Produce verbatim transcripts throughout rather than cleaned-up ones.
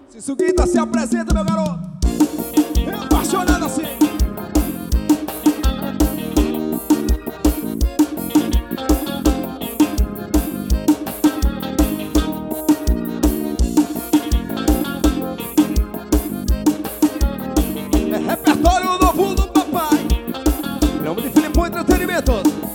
Se Suguita se apresenta, meu garoto. É apaixonado assim. É repertório novo do papai. Nome de Filipão Entretenimento.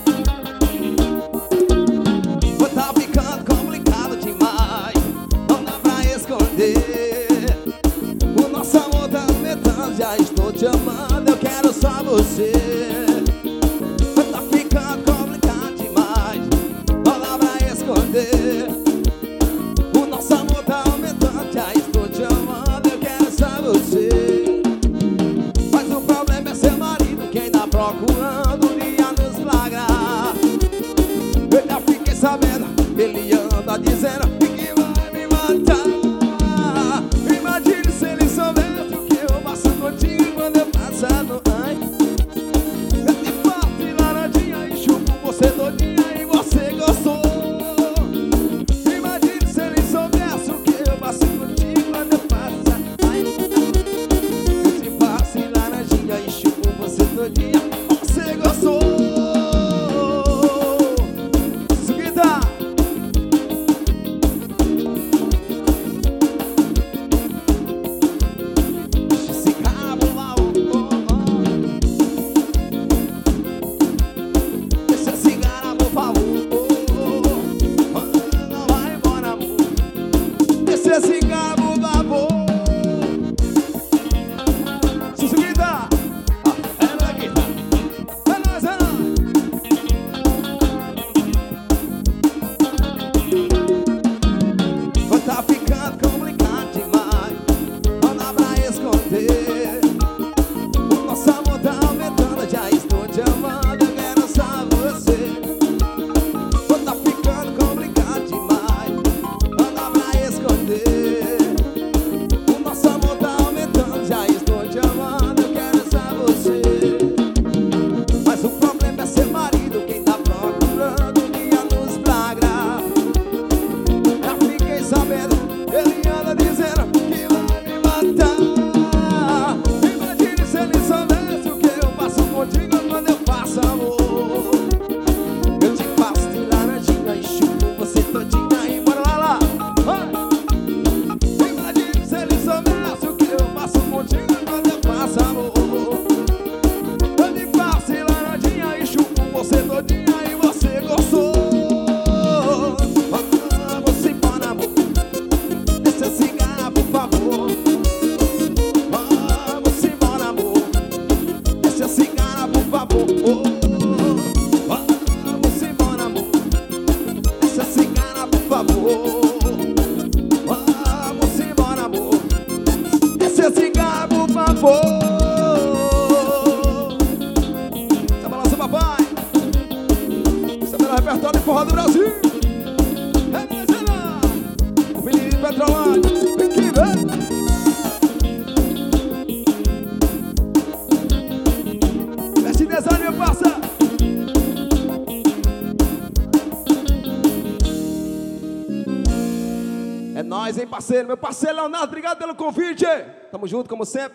Tá ficando complicado demais, não dá pra esconder. O nosso amor tá aumentando, já estou te amando, eu quero só você. Tá ficando complicado demais, não dá pra esconder. O nosso amor tá aumentando, já estou te amando, eu quero só você. Mas o problema é ser marido, quem tá procurando ia nos flagrar. Eu já fiquei sabendo, ele anda dizendo que vai me matar. Imagine se ele soubesse o que eu passo contigo quando eu passar no ai. Eu te faço de laranjinha e chupo você todinha e você gostou. Imagine se ele soubesse o que eu passo contigo quando eu passar ai. Eu te faço de laranjinha e chupo você todinha, você gostou. Esse cabo babou. Suguita. É nóis, Guita. É nóis, é nóis. Tá ficando complicado demais, não dá pra esconder. O nosso amor tá aumentando, já estou te amando, eu quero só você. Tá ficando complicado demais, não dá pra esconder. O nosso amor tá aumentando, já estou te amando, eu quero só você. Mas o problema é ser marido, quem tá procurando ia nos flagrar. Já fiquei sabendo, ele anda dizendo que vai me matar. Imagine se ele soubesse o que eu passo contigo quando eu faço amor. Eu te faço de laranjinha e chupo você todinha e bora lá lá. Imagine se ele soubesse o que eu faço contigo quando eu faço amor. Eu te faço de laranjinha e chupo você todinha e você gostou. Vamos embora, amor. Deixa cigarro, por favor. Vamos embora, amor. Deixa cigarro, por favor. Vamos embora, amor. Deixa cigarro, por favor. Vamos embora, amor. Esse cigarro, por favor. Essa balança, papai. Esse é o melhor repertório de forró do Brasil. É nóis, é nóis. O Felipe Petrolândia. Vem aqui, vem. Mexe design, meu parça. É nóis, hein, parceiro. Meu parceiro Leonardo, obrigado pelo convite. Tamo junto, como sempre.